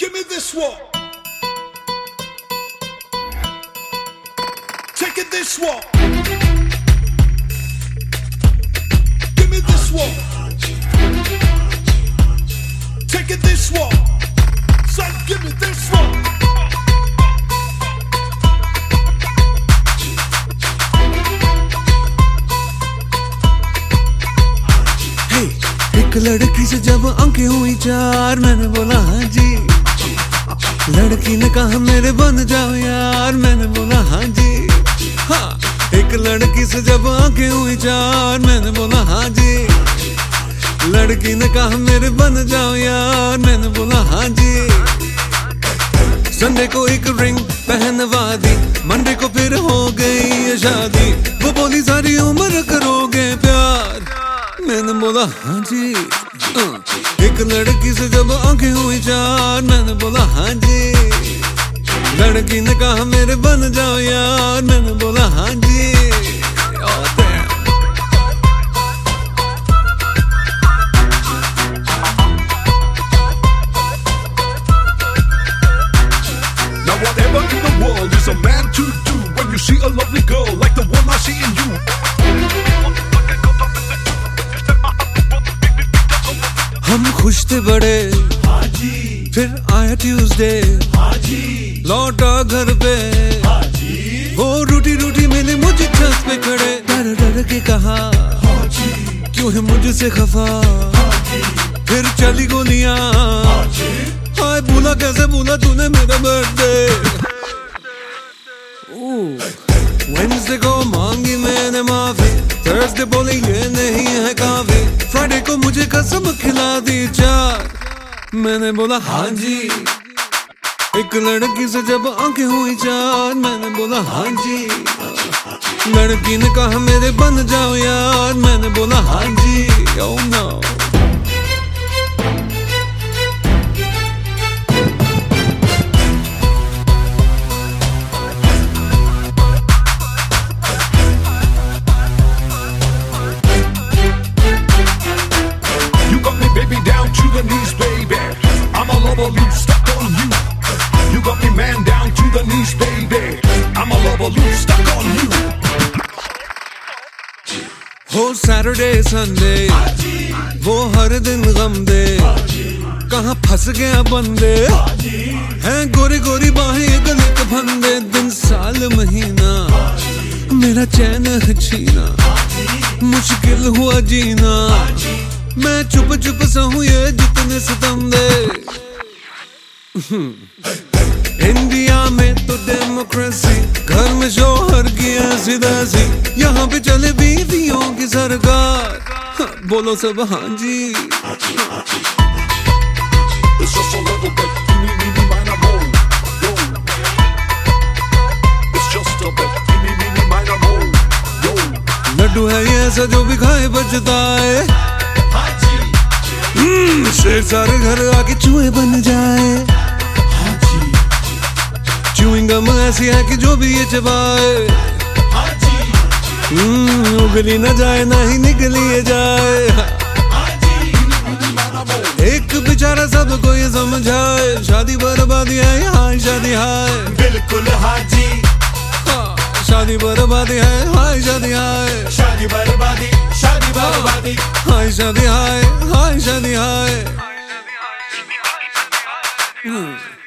Give me this one. Take it this one. Give me this one. Take it this one. Son, give me this one. एक लड़की से जब आंखें हुई चार, मैंने बोला हाँ जी। लड़की ने कहा मेरे बन जाओ यार, मैंने बोला हाँ जी। हाँ, एक लड़की से जब आंखें हुई चार, मैंने बोला हाँ जी। लड़की ने कहा मेरे बन जाओ यार, मैंने बोला हाँ जी। संडे को एक रिंग पहनवा दी, मंडे को फिर हो गई ये शादी। वो बोली सारी उम्र करोगे प्यार, मैंने बोला हाँ जी। एक लड़की से जब आंखें हुई चार, मैंने बोला हाँ जी। लड़की ने कहा मेरे बन जाओ यार, मैंने बोला हाँ जी। Now whatever in the world is a man to do when you see a lovely girl like the one I see in you. हम खुश थे बड़े, फिर आया ट्यूसडे, लौटा घर पे, वो रूठी रूठी मिली मुझे छत पे खड़े। डर डर के कहा क्यों है मुझसे खफा, फिर चली गोलियां। हाय भूला कैसे भूला तूने मेरा बर्थडे। वेडनेसडे को मांगी मैंने माफी, थर्सडे बोले ये नहीं है काफी, फ्राइडे को मुझे कसम खिला दी चार, मैंने बोला हाँ जी। एक लड़की से जब आंखें हुई चार, मैंने बोला हाँ जी। लड़की ने कहा मेरे बन जाओ यार, मैंने बोला हाँ जी। Oh no. Knees, baby, I'm all over you, stuck on you. You got me man down to the knees, baby, I'm all over you, stuck on you. हो सैटरडे संडे, वो हर दिन गम दे, कहाँ फंस गया बंदे, हैं गोरी गोरी बाहें गलित फंदे। दिन साल महीना मेरा चैन है छीना, मुश्किल हुआ जीना, मैं चुप चुप सा हूँ ये जितने सितम दे। इंडिया में तो डेमोक्रेसी, घर में शोहर की ऐसी तैसी, यहाँ पे चले बीवियों की सरकार। हाँ, बोलो सब हाँ जी। It's just a little bit, meeny, miny, moe, yo. It's just a bit, meeny, miny, moe, yo. Laddu है ये ऐसा जो भी खाए बचता है, शेर सारे घर आके चूहे बन जाए। च्यूइंग गम ऐसी है कि जो भी ये चबाए, उगली न जाए ना ही निकली ये जाए। एक बेचारा सबको ये समझाए, शादी बर्बादी है यहाँ शादी हाय। बिल्कुल हाजी, शादी बर्बादी है हाय शादी हाय। शादी बर्बादी, शादी बर्बादी, हाय शादी हाय, हाय शादी हाय।